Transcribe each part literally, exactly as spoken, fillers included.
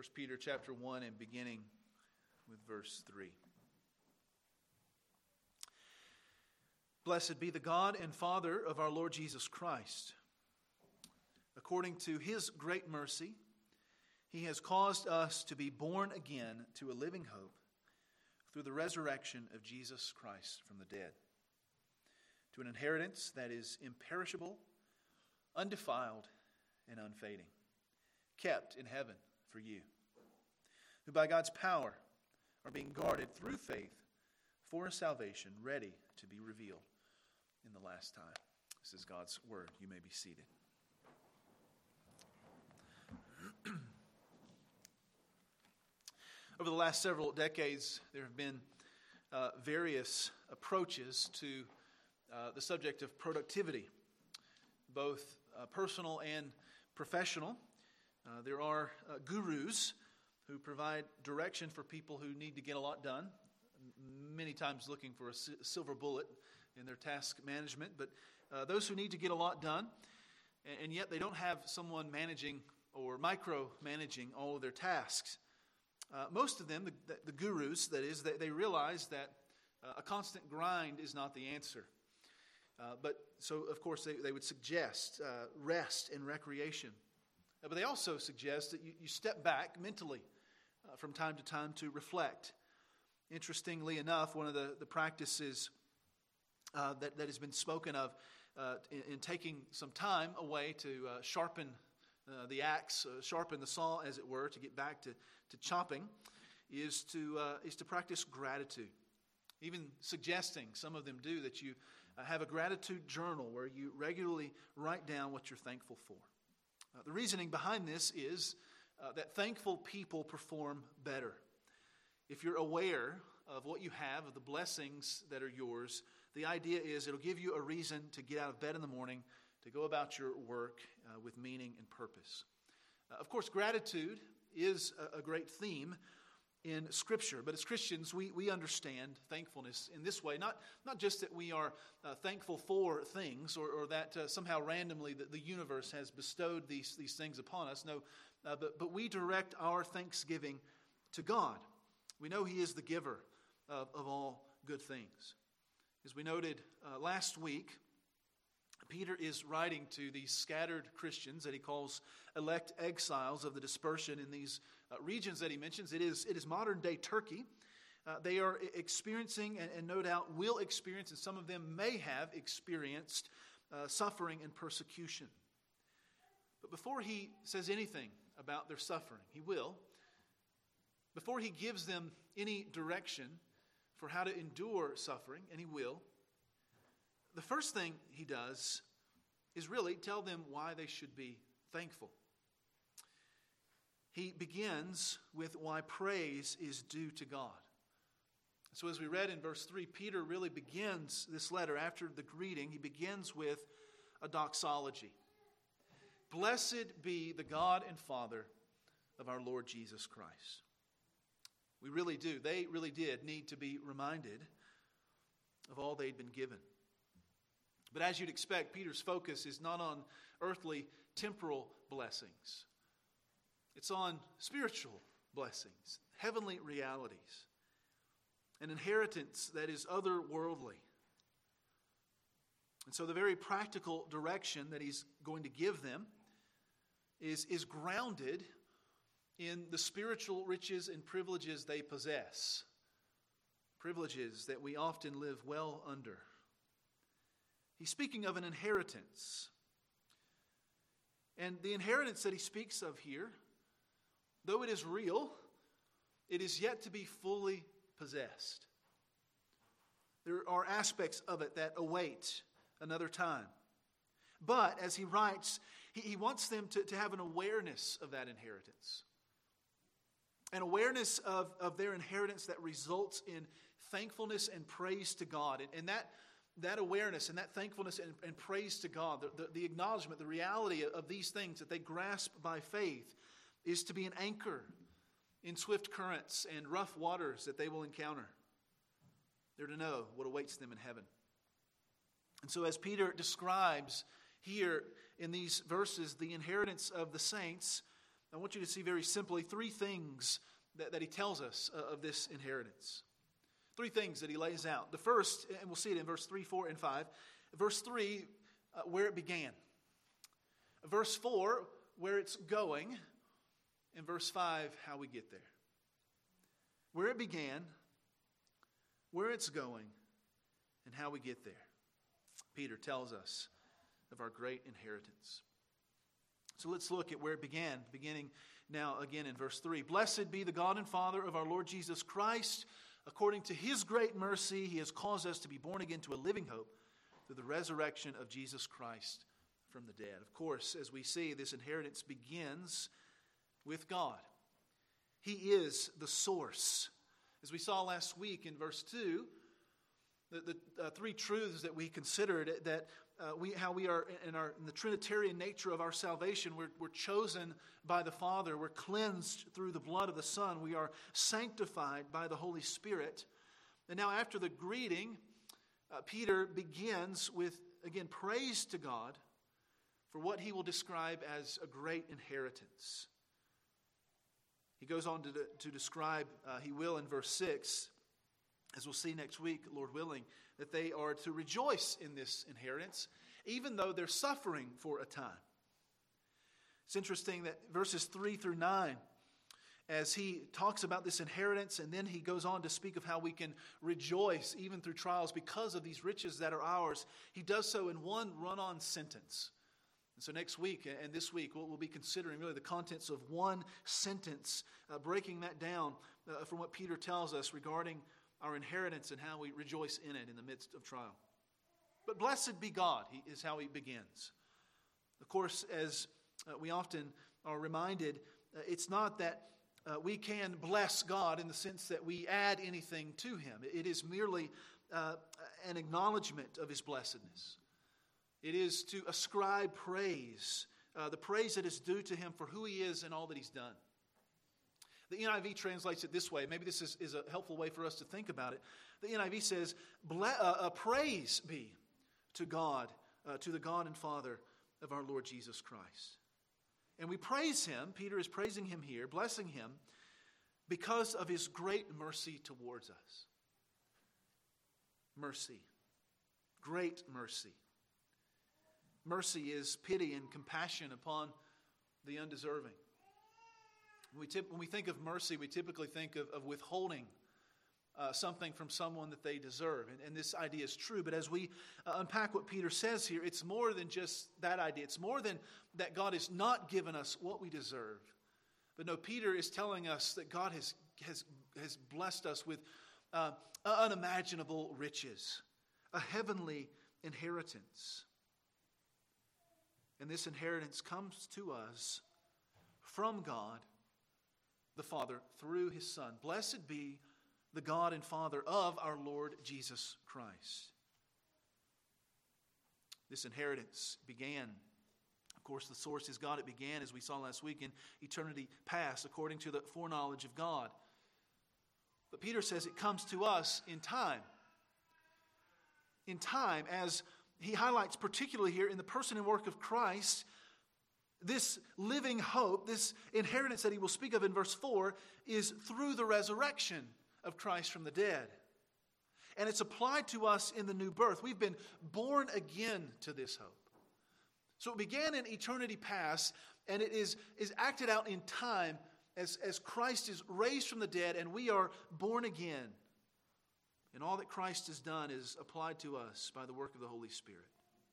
First Peter chapter one and beginning with verse three. Blessed be the God and Father of our Lord Jesus Christ. According to his great mercy, he has caused us to be born again to a living hope through the resurrection of Jesus Christ from the dead, to an inheritance that is imperishable, undefiled, and unfading, kept in heaven for you, who by God's power are being guarded through faith for a salvation ready to be revealed in the last time. This is God's word. You may be seated. Over the last several decades, there have been uh, various approaches to uh, the subject of productivity, both uh, personal and professional. Uh, there are uh, gurus who provide direction for people who need to get a lot done, many times looking for a si- silver bullet in their task management, but uh, those who need to get a lot done, and, and yet they don't have someone managing or micro-managing all of their tasks. Uh, most of them, the, the, the gurus, that is, they, they realize that uh, a constant grind is not the answer. Uh, but so, of course, they, they would suggest uh, rest and recreation. Uh, but they also suggest that you, you step back mentally uh, from time to time to reflect. Interestingly enough, one of the, the practices uh, that, that has been spoken of uh, in, in taking some time away to uh, sharpen uh, the axe, uh, sharpen the saw, as it were, to get back to, to chopping, is to uh, is to practice gratitude. Even suggesting, some of them do, that you uh, have a gratitude journal where you regularly write down what you're thankful for. Uh, the reasoning behind this is uh, that thankful people perform better. If you're aware of what you have, of the blessings that are yours, the idea is it'll give you a reason to get out of bed in the morning, to go about your work uh, with meaning and purpose. Uh, of course, gratitude is a, a great theme in Scripture, but as Christians, we, we understand thankfulness in this way. Not, not just that we are uh, thankful for things, or, or that uh, somehow randomly the, the universe has bestowed these, these things upon us. No, uh, but, but we direct our thanksgiving to God. We know He is the giver of, of all good things. As we noted uh, last week, Peter is writing to these scattered Christians that he calls elect exiles of the dispersion in these uh, regions that he mentions. It is, it is modern-day Turkey. Uh, they are experiencing, and, and no doubt will experience, and some of them may have experienced, uh, suffering and persecution. But before he says anything about their suffering, he will, before he gives them any direction for how to endure suffering, and he will, the first thing he does is really tell them why they should be thankful. He begins with why praise is due to God. So as we read in verse three, Peter really begins this letter after the greeting. He begins with a doxology. Blessed be the God and Father of our Lord Jesus Christ. We really do. They really did need to be reminded of all they'd been given. But as you'd expect, Peter's focus is not on earthly, temporal blessings. It's on spiritual blessings, heavenly realities, an inheritance that is otherworldly. And so the very practical direction that he's going to give them is, is grounded in the spiritual riches and privileges they possess, privileges that we often live well under. He's speaking of an inheritance. And the inheritance that he speaks of here, though it is real, it is yet to be fully possessed. There are aspects of it that await another time. But as he writes, he, he wants them to, to have an awareness of that inheritance. An awareness of, of their inheritance that results in thankfulness and praise to God. And, and that That awareness and that thankfulness and, and praise to God, the, the, the acknowledgement, the reality of these things that they grasp by faith, is to be an anchor in swift currents and rough waters that they will encounter. They're to know what awaits them in heaven. And so as Peter describes here in these verses the inheritance of the saints, I want you to see very simply three things that, that he tells us uh, of this inheritance. Three things that he lays out. The first, and we'll see it in verse three, four, and five. Verse three, uh, where it began. Verse four, where it's going. And verse five, how we get there. Where it began, where it's going, and how we get there. Peter tells us of our great inheritance. So let's look at where it began, beginning now again in verse three. Blessed be the God and Father of our Lord Jesus Christ. According to his great mercy, he has caused us to be born again to a living hope through the resurrection of Jesus Christ from the dead. Of course, as we see, this inheritance begins with God. He is the source. As we saw last week in verse two, the, the uh, three truths that we considered, that uh, we how we are in, our, in the Trinitarian nature of our salvation, we're, we're chosen by the Father, we're cleansed through the blood of the Son, we are sanctified by the Holy Spirit. And now after the greeting, uh, Peter begins with, again, praise to God for what he will describe as a great inheritance. He goes on to, to describe, uh, he will in verse six, as we'll see next week, Lord willing, that they are to rejoice in this inheritance, even though they're suffering for a time. It's interesting that verses three through nine, as he talks about this inheritance, and then he goes on to speak of how we can rejoice even through trials because of these riches that are ours, he does so in one run-on sentence. And so next week and this week, we'll, we'll be considering really the contents of one sentence, uh, breaking that down uh, from what Peter tells us regarding our inheritance and how we rejoice in it in the midst of trial. But blessed be God, he, is how he begins. Of course, as uh, we often are reminded, uh, it's not that uh, we can bless God in the sense that we add anything to him. It is merely uh, an acknowledgement of his blessedness. It is to ascribe praise, uh, the praise that is due to him for who he is and all that he's done. The N I V translates it this way. Maybe this is, is a helpful way for us to think about it. The N I V says, Ble- uh, uh, praise be to God, uh, to the God and Father of our Lord Jesus Christ. And we praise him, Peter is praising him here, blessing him, because of his great mercy towards us. Mercy. Great mercy. Mercy is pity and compassion upon the undeserving. When we, tip, when we think of mercy, we typically think of, of withholding uh, something from someone that they deserve. And, and this idea is true. But as we uh, unpack what Peter says here, it's more than just that idea. It's more than that God has not given us what we deserve. But no, Peter is telling us that God has, has, has blessed us with uh, unimaginable riches, a heavenly inheritance. And this inheritance comes to us from God the Father through his Son. Blessed be the God and Father of our Lord Jesus Christ. This inheritance began, of course, the source is God. It began, as we saw last week, in eternity past, according to the foreknowledge of God. But Peter says it comes to us in time. In time, as he highlights particularly here in the person and work of Christ, this living hope, this inheritance that he will speak of in verse four, is through the resurrection of Christ from the dead. And it's applied to us in the new birth. We've been born again to this hope. So it began in eternity past, and it is, is acted out in time as, as Christ is raised from the dead and we are born again. And all that Christ has done is applied to us by the work of the Holy Spirit.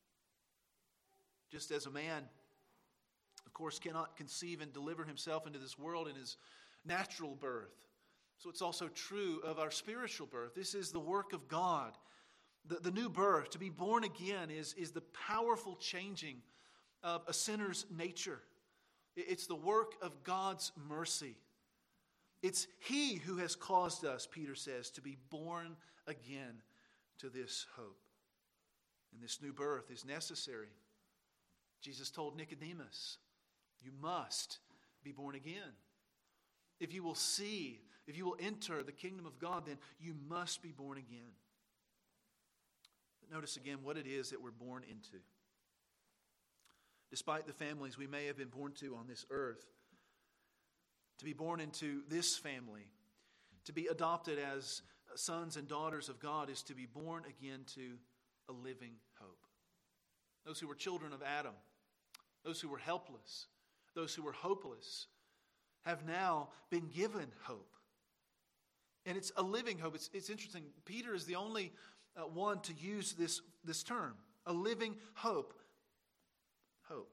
Just as a man, of course, cannot conceive and deliver himself into this world in his natural birth, so it's also true of our spiritual birth. This is the work of God. The, the new birth, to be born again, is, is the powerful changing of a sinner's nature. It's the work of God's mercy. It's he who has caused us, Peter says, to be born again to this hope. And this new birth is necessary. Jesus told Nicodemus, you must be born again. If you will see, if you will enter the kingdom of God, then you must be born again. But notice again what it is that we're born into. Despite the families we may have been born to on this earth, to be born into this family, to be adopted as sons and daughters of God, is to be born again to a living hope. Those who were children of Adam, those who were helpless, those who were hopeless, have now been given hope. And it's a living hope. It's, it's interesting. Peter is the only uh, one to use this, this term, a living hope. Hope.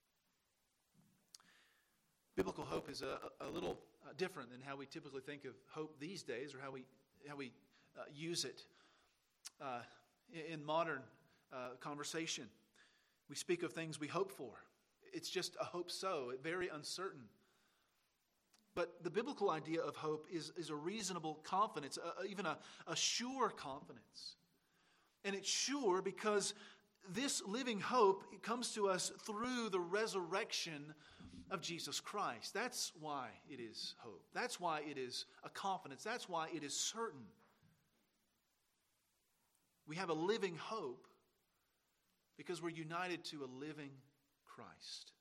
Biblical hope is a, a little uh, different than how we typically think of hope these days, or how we how we uh, use it uh, in, in modern uh, conversation. We speak of things we hope for. It's just a hope so, very uncertain. But the biblical idea of hope is, is a reasonable confidence, uh, even a, a sure confidence. And it's sure because this living hope comes to us through the resurrection of Jesus Christ. That's why it is hope. That's why it is a confidence. That's why it is certain. We have a living hope because we're united to a living Christ.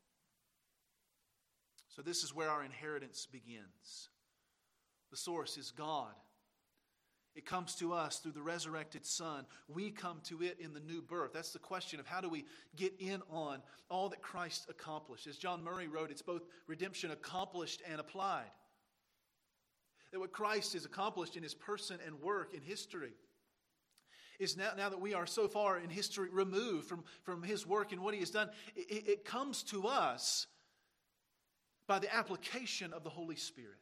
So this is where our inheritance begins. The source is God. It comes to us through the resurrected Son. We come to it in the new birth. That's the question of how do we get in on all that Christ accomplished. As John Murray wrote, it's both redemption accomplished and applied. That what Christ has accomplished in his person and work in history is now, now that we are so far in history removed from, from his work and what he has done, it, it comes to us by the application of the Holy Spirit.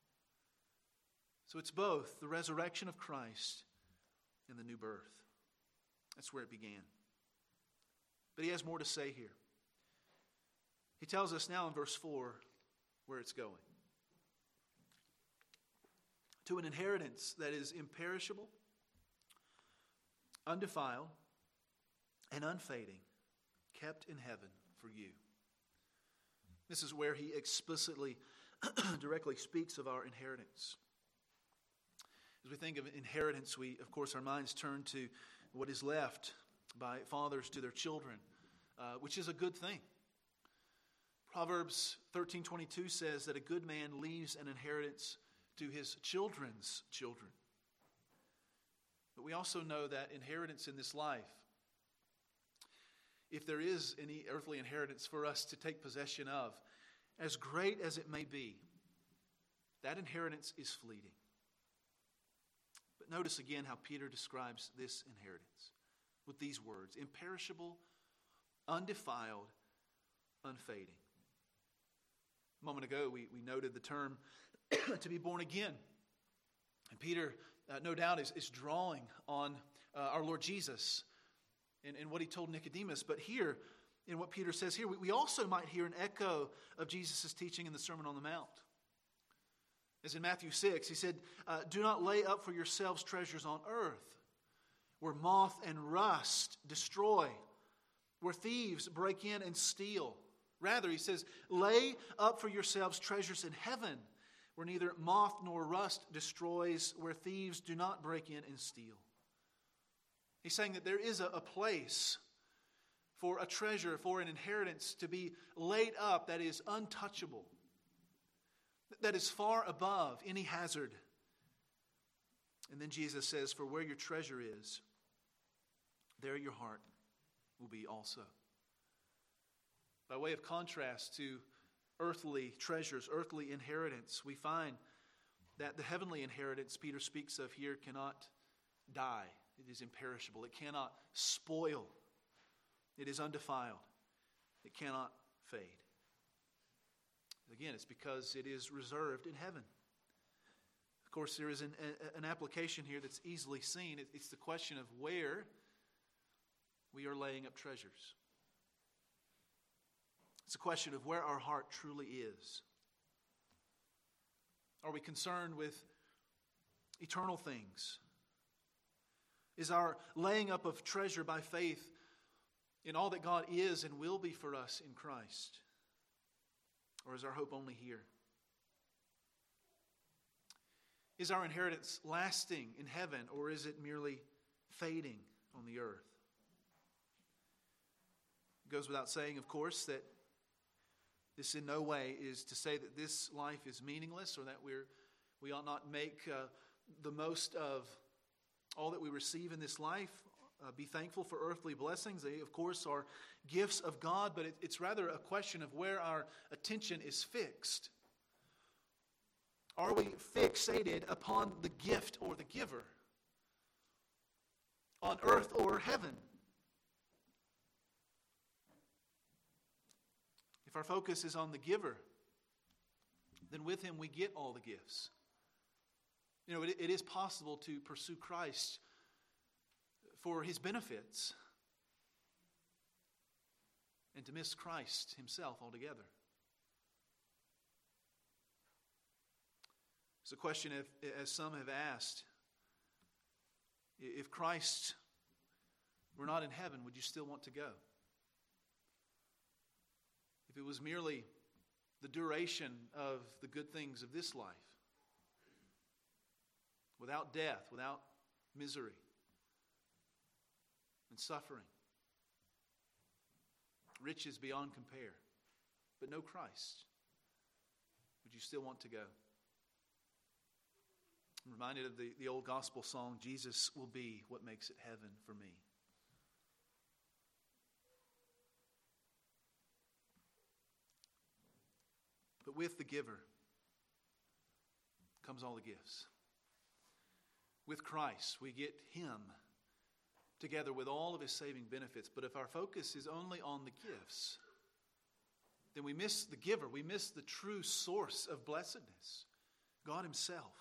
So it's both the resurrection of Christ and the new birth. That's where it began. But he has more to say here. He tells us now in verse four where it's going. To an inheritance that is imperishable, undefiled, and unfading, kept in heaven for you. This is where he explicitly, directly speaks of our inheritance. As we think of inheritance, we, of course, our minds turn to what is left by fathers to their children, uh, which is a good thing. Proverbs thirteen twenty-two says that a good man leaves an inheritance to his children's children. But we also know that inheritance in this life, if there is any earthly inheritance for us to take possession of, as great as it may be, that inheritance is fleeting. But notice again how Peter describes this inheritance with these words: imperishable, undefiled, unfading. A moment ago, we, we noted the term to be born again. And Peter, uh, no doubt, is, is drawing on uh, our Lord Jesus and, and what he told Nicodemus. But here, in what Peter says here, we, we also might hear an echo of Jesus' teaching in the Sermon on the Mount. As in Matthew six, he said, uh, do not lay up for yourselves treasures on earth, where moth and rust destroy, where thieves break in and steal. Rather, he says, lay up for yourselves treasures in heaven, where neither moth nor rust destroys, where thieves do not break in and steal. He's saying that there is a, a place for a treasure, for an inheritance to be laid up that is untouchable, that is far above any hazard. And then Jesus says, for where your treasure is, there your heart will be also. By way of contrast to earthly treasures, earthly inheritance, we find that the heavenly inheritance Peter speaks of here cannot die. It is imperishable. It cannot spoil. It is undefiled. It cannot fade. Again, it's because it is reserved in heaven. Of course, there is an, an application here that's easily seen. It's the question of where we are laying up treasures. It's a question of where our heart truly is. Are we concerned with eternal things? Is our laying up of treasure by faith in all that God is and will be for us in Christ? Or is our hope only here? Is our inheritance lasting in heaven, or is it merely fading on the earth? It goes without saying, of course, that This in no way is to say that this life is meaningless or that we're, we ought not make uh, the most of all that we receive in this life. Uh, be thankful for earthly blessings. They, of course, are gifts of God, but it, it's rather a question of where our attention is fixed. Are we fixated upon the gift or the giver? On earth or heaven? If our focus is on the giver, then with him we get all the gifts. You know, it, it is possible to pursue Christ for his benefits and to miss Christ himself altogether. It's a question, if, as some have asked, if Christ were not in heaven, would you still want to go? If it was merely the duration of the good things of this life, without death, without misery and suffering, riches beyond compare, but no Christ, would you still want to go? I'm reminded of the, the old gospel song, Jesus will be what makes it heaven for me. But with the giver comes all the gifts. With Christ, we get him together with all of his saving benefits. But if our focus is only on the gifts, then we miss the giver. We miss the true source of blessedness, God himself.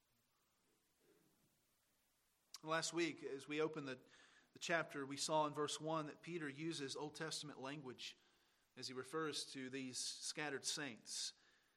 Last week, as we opened the, the chapter, we saw in verse one that Peter uses Old Testament language as he refers to these scattered saints.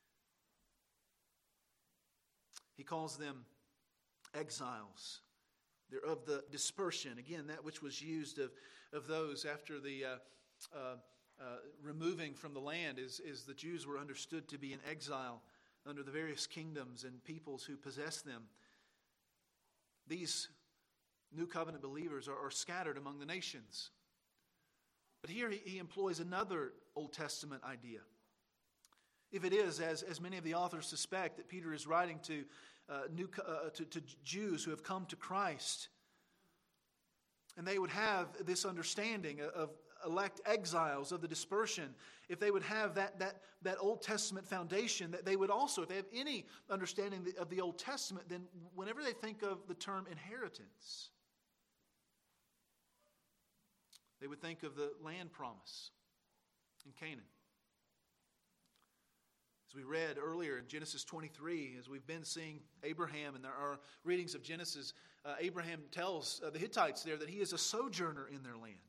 He calls them exiles. They're of the dispersion. Again, that which was used of, of those after the uh, uh, uh, removing from the land is, is the Jews were understood to be in exile under the various kingdoms and peoples who possessed them. These New Covenant believers are, are scattered among the nations. But here he, he employs another Old Testament idea. If it is, as, as many of the authors suspect, that Peter is writing to, uh, new, uh, to, to Jews who have come to Christ, and they would have this understanding of elect exiles of the dispersion, if they would have that, that, that Old Testament foundation, that they would also, if they have any understanding of the Old Testament, then whenever they think of the term inheritance, they would think of the land promise in Canaan. As we read earlier in Genesis twenty-three, as we've been seeing Abraham in our readings of Genesis, uh, Abraham tells uh, the Hittites there that he is a sojourner in their land.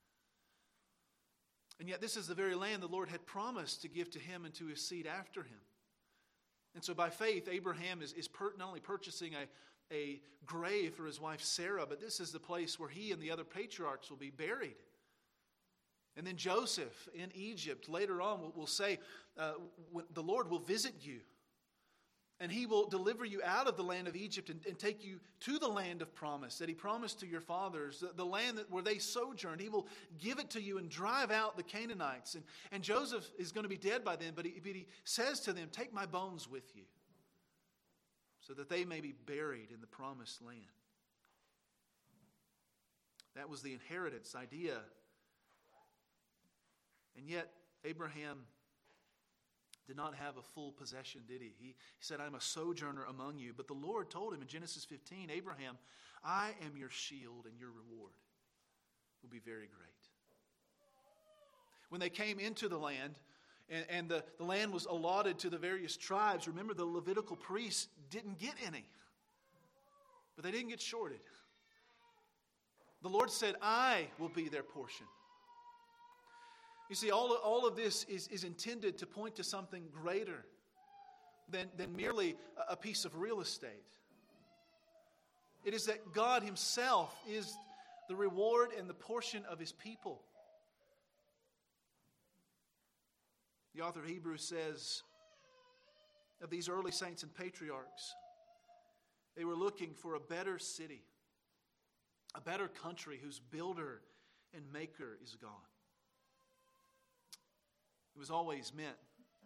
And yet this is the very land the Lord had promised to give to him and to his seed after him. And so by faith, Abraham is, is per, not only purchasing a, a grave for his wife Sarah, but this is the place where he and the other patriarchs will be buried. And then Joseph in Egypt later on will, will say, uh, the Lord will visit you. And he will deliver you out of the land of Egypt and, and take you to the land of promise that he promised to your fathers, the, the land that, where they sojourned. He will give it to you and drive out the Canaanites. And, and Joseph is going to be dead by then, but he, but he says to them, take my bones with you so that they may be buried in the promised land. That was the inheritance idea. And yet, Abraham did not have a full possession, did he? He said, I'm a sojourner among you. But the Lord told him in Genesis fifteen, Abraham, I am your shield and your reward will be very great. When they came into the land, and, and the, the land was allotted to the various tribes, remember the Levitical priests didn't get any. But they didn't get shorted. The Lord said, I will be their portion. You see, all of, all of this is, is intended to point to something greater than, than merely a piece of real estate. It is that God himself is the reward and the portion of his people. The author of Hebrews says of these early saints and patriarchs, they were looking for a better city, a better country whose builder and maker is God. It was always meant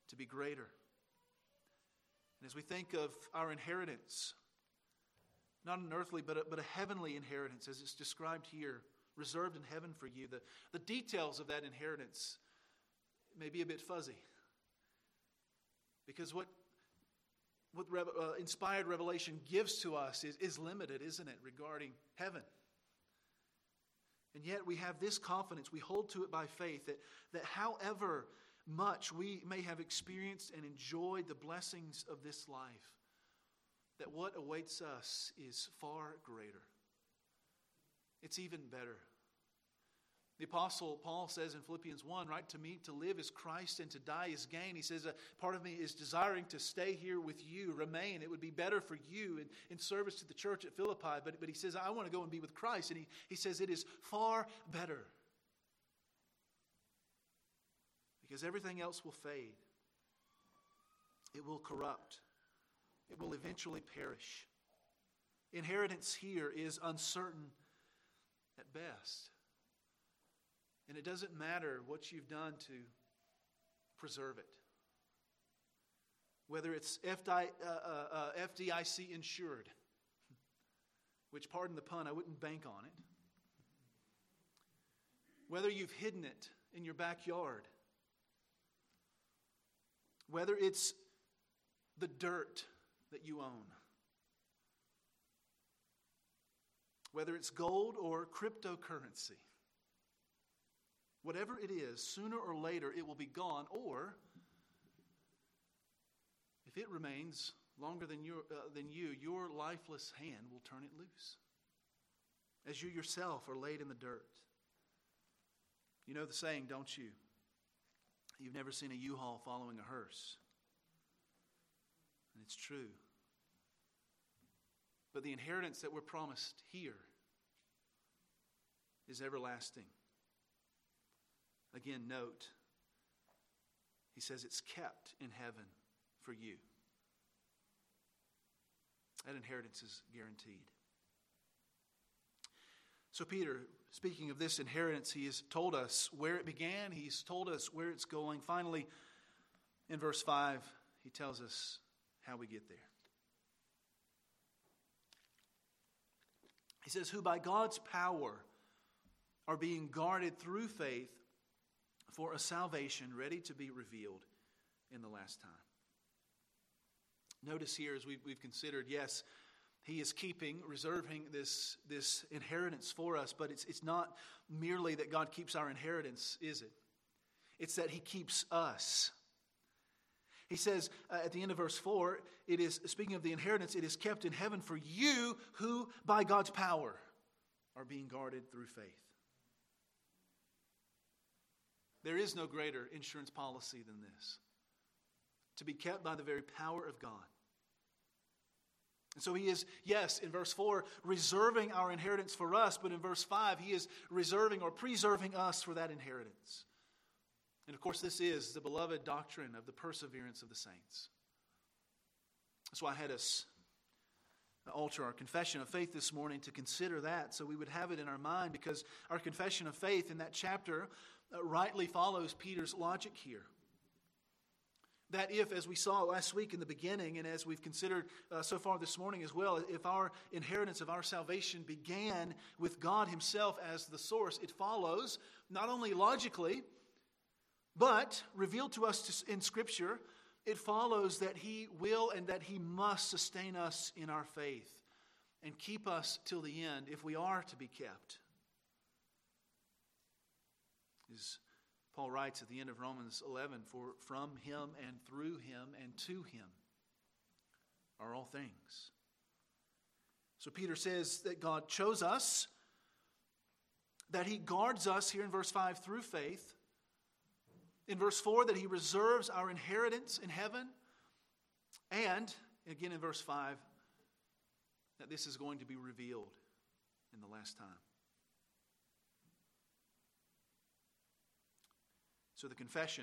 to be greater. And as we think of our inheritance, not an earthly but a, but a heavenly inheritance as it's described here, reserved in heaven for you, the, the details of that inheritance may be a bit fuzzy. Because what, what rev, uh, inspired revelation gives to us is, is limited, isn't it, regarding heaven. And yet we have this confidence, we hold to it by faith, that, that however much we may have experienced and enjoyed the blessings of this life, that what awaits us is far greater. It's even better. The Apostle Paul says in Philippians one, right, to me to live is Christ and to die is gain. He says, a part of me is desiring to stay here with you, remain. It would be better for you in, in service to the church at Philippi. But, but he says, I want to go and be with Christ. And he, he says, it is far better. Because everything else will fade. It will corrupt. It will eventually perish. Inheritance here is uncertain at best. And it doesn't matter what you've done to preserve it. Whether it's F D I C insured, which, pardon the pun, I wouldn't bank on it. Whether you've hidden it in your backyard. Whether it's the dirt that you own. Whether it's gold or cryptocurrency. Whatever it is, sooner or later it will be gone, or if it remains longer than, your, uh, than you, your lifeless hand will turn it loose. As you yourself are laid in the dirt. You know the saying, don't you? You've never seen a U-Haul following a hearse. And it's true. But the inheritance that we're promised here is everlasting. Again, note, he says it's kept in heaven for you. That inheritance is guaranteed. So Peter, speaking of this inheritance, he has told us where it began. He's told us where it's going. Finally, in verse five, he tells us how we get there. He says, who by God's power are being guarded through faith for a salvation ready to be revealed in the last time. Notice here, as we've, we've considered, yes, he is keeping, reserving this, this inheritance for us, but it's, it's not merely that God keeps our inheritance, is it? It's that he keeps us. He says uh, at the end of verse four, it is, speaking of the inheritance, it is kept in heaven for you who by God's power are being guarded through faith. There is no greater insurance policy than this. To be kept by the very power of God. And so he is, yes, in verse four, reserving our inheritance for us, but in verse five, he is reserving or preserving us for that inheritance. And of course, this is the beloved doctrine of the perseverance of the saints. That's why I had us alter our confession of faith this morning to consider that, so we would have it in our mind, because our confession of faith in that chapter uh, rightly follows Peter's logic here. That if, as we saw last week in the beginning, and as we've considered uh, so far this morning as well, if our inheritance of our salvation began with God himself as the source, it follows not only logically, but revealed to us in Scripture, it follows that he will and that he must sustain us in our faith and keep us till the end if we are to be kept. As Paul writes at the end of Romans eleven, for from him and through him and to him are all things. So Peter says that God chose us, that he guards us here in verse five through faith. In verse four, that he reserves our inheritance in heaven. And, again in verse five, that this is going to be revealed in the last time. So the confession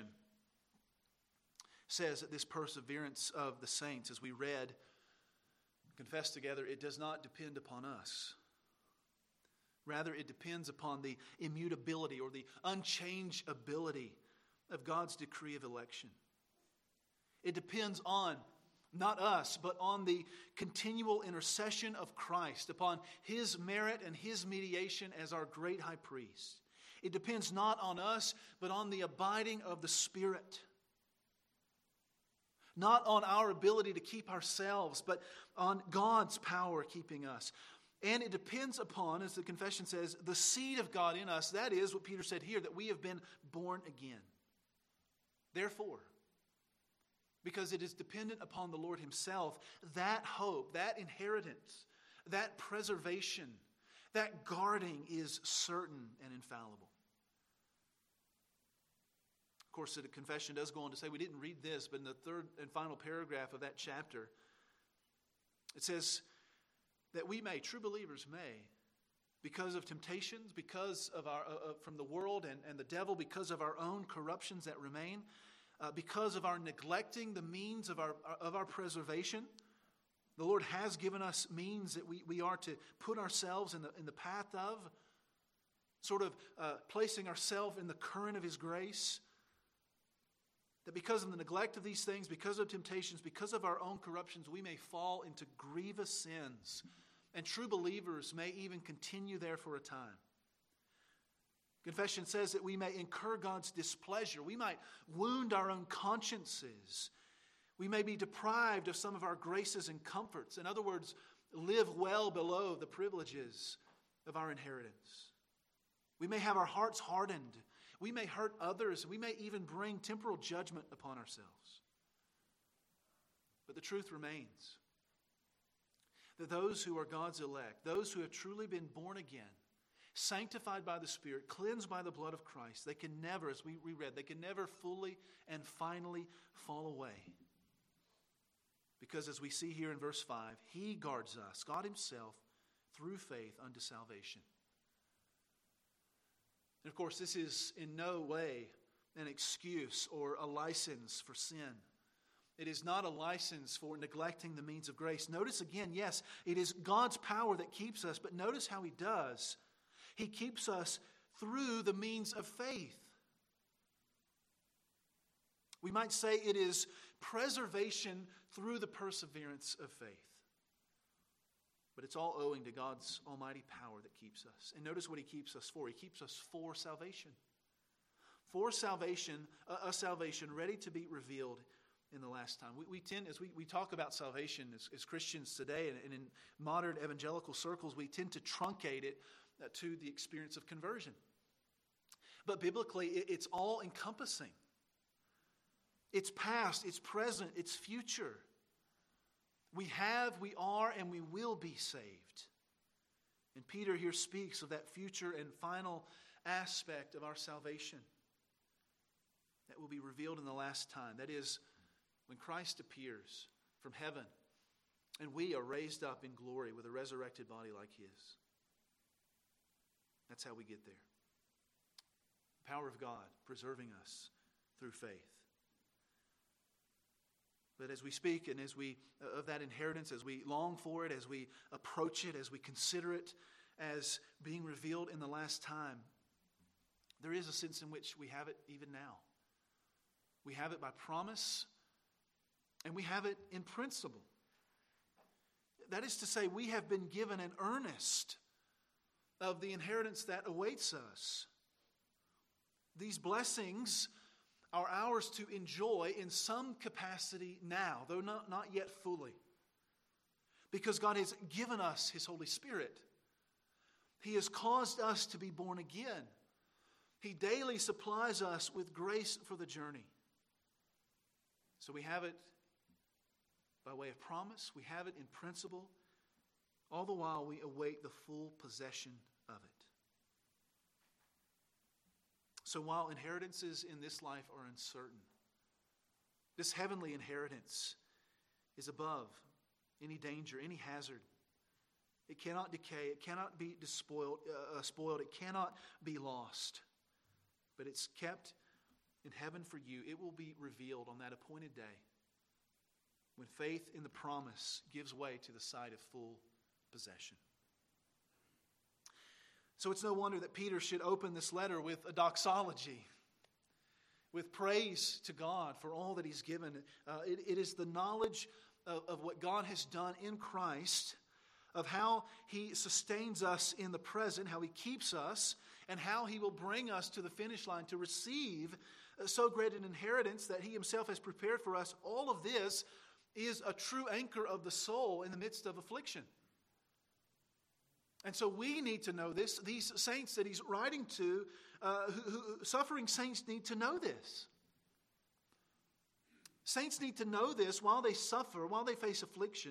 says that this perseverance of the saints, as we read, confess together, it does not depend upon us. Rather, it depends upon the immutability or the unchangeability of God's decree of election. It depends on not us, but on the continual intercession of Christ, upon His merit and His mediation as our great high priest. It depends not on us, but on the abiding of the Spirit. Not on our ability to keep ourselves, but on God's power keeping us. And it depends upon, as the confession says, the seed of God in us. That is what Peter said here, that we have been born again. Therefore, because it is dependent upon the Lord Himself, that hope, that inheritance, that preservation, that guarding is certain and infallible. Of course, the confession does go on to say, we didn't read this, but in the third and final paragraph of that chapter, it says that we may, true believers may, because of temptations, because of our uh, from the world and, and the devil, because of our own corruptions that remain, uh, because of our neglecting the means of our of our preservation, the Lord has given us means that we, we are to put ourselves in the in the path of, sort of uh, placing ourselves in the current of His grace. That because of the neglect of these things, because of temptations, because of our own corruptions, we may fall into grievous sins. And true believers may even continue there for a time. Confession says that we may incur God's displeasure. We might wound our own consciences. We may be deprived of some of our graces and comforts. In other words, live well below the privileges of our inheritance. We may have our hearts hardened. We may hurt others. We may even bring temporal judgment upon ourselves. But the truth remains that those who are God's elect, those who have truly been born again, sanctified by the Spirit, cleansed by the blood of Christ, they can never, as we read, they can never fully and finally fall away. Because as we see here in verse five, He guards us, God Himself, through faith unto salvation. And of course, this is in no way an excuse or a license for sin. It is not a license for neglecting the means of grace. Notice again, yes, it is God's power that keeps us, but notice how He does. He keeps us through the means of faith. We might say it is preservation through the perseverance of faith. But it's all owing to God's almighty power that keeps us. And notice what He keeps us for. He keeps us for salvation. For salvation, a, a salvation ready to be revealed in the last time. We, we tend, as we, we talk about salvation as, as Christians today, and, and in modern evangelical circles, we tend to truncate it uh, to the experience of conversion. But biblically, it, it's all encompassing. It's past, it's present, it's future. We have, we are, and we will be saved. And Peter here speaks of that future and final aspect of our salvation that will be revealed in the last time. That is, when Christ appears from heaven and we are raised up in glory with a resurrected body like His. That's how we get there. The power of God preserving us through faith. But as we speak and as we, uh, of that inheritance, as we long for it, as we approach it, as we consider it as being revealed in the last time, there is a sense in which we have it even now. We have it by promise, and we have it in principle. That is to say, we have been given an earnest of the inheritance that awaits us. These blessings are ours to enjoy in some capacity now, though not, not yet fully. Because God has given us His Holy Spirit. He has caused us to be born again. He daily supplies us with grace for the journey. So we have it by way of promise. We have it in principle. All the while we await the full possession of it. So while inheritances in this life are uncertain, this heavenly inheritance is above any danger, any hazard. It cannot decay. It cannot be despoiled, uh, spoiled. It cannot be lost. But it's kept in heaven for you. It will be revealed on that appointed day when faith in the promise gives way to the sight of full possession. So it's no wonder that Peter should open this letter with a doxology, with praise to God for all that He's given. Uh, it, it is the knowledge of, of what God has done in Christ, of how He sustains us in the present, how He keeps us, and how He will bring us to the finish line to receive so great an inheritance that He Himself has prepared for us. All of this is a true anchor of the soul in the midst of affliction. And so we need to know this. These saints that he's writing to, uh, who, who, suffering saints need to know this. Saints need to know this while they suffer, while they face affliction,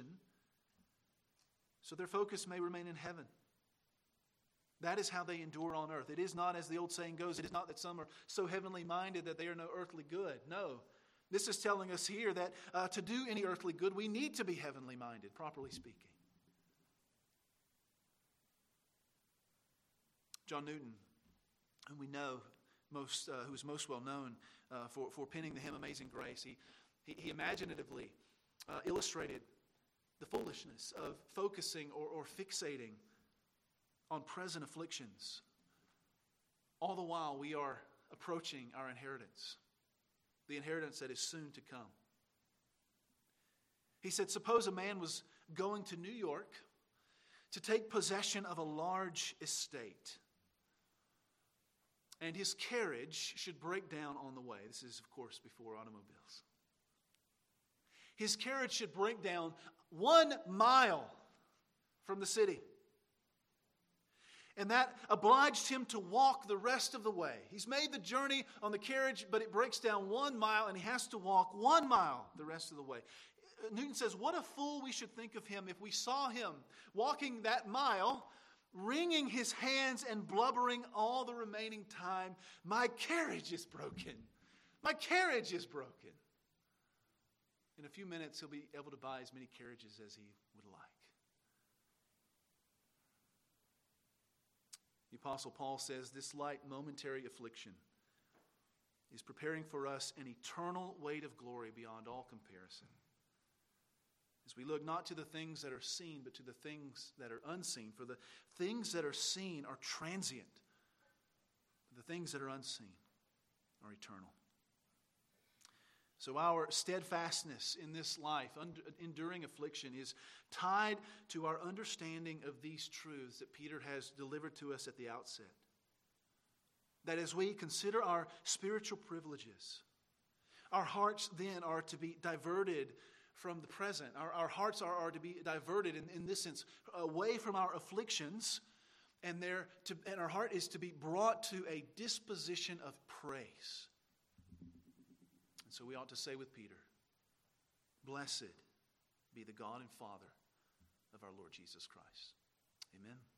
so their focus may remain in heaven. That is how they endure on earth. It is not, as the old saying goes, it is not that some are so heavenly minded that they are no earthly good. No. This is telling us here that uh, to do any earthly good, we need to be heavenly minded, properly speaking. John Newton, whom we know most, uh, who is most well known uh, for, for penning the hymn Amazing Grace, he, he, he imaginatively uh, illustrated the foolishness of focusing or, or fixating on present afflictions, all the while we are approaching our inheritance, the inheritance that is soon to come. He said, suppose a man was going to New York to take possession of a large estate, and his carriage should break down on the way. This is, of course, before automobiles. His carriage should break down one mile from the city. And that obliged him to walk the rest of the way. He's made the journey on the carriage, but it breaks down one mile, and he has to walk one mile the rest of the way. Newton says, what a fool we should think of him if we saw him walking that mile, wringing his hands and blubbering all the remaining time, my carriage is broken. My carriage is broken. In a few minutes, he'll be able to buy as many carriages as he would like. The Apostle Paul says this light momentary affliction is preparing for us an eternal weight of glory beyond all comparison. As we look not to the things that are seen, but to the things that are unseen. For the things that are seen are transient. But the things that are unseen are eternal. So our steadfastness in this life, enduring affliction, is tied to our understanding of these truths that Peter has delivered to us at the outset. That as we consider our spiritual privileges, our hearts then are to be diverted from the present. Our, our hearts are, are to be diverted, in, in this sense, away from our afflictions, and, to, and our heart is to be brought to a disposition of praise. So we ought to say with Peter, blessed be the God and Father of our Lord Jesus Christ. Amen.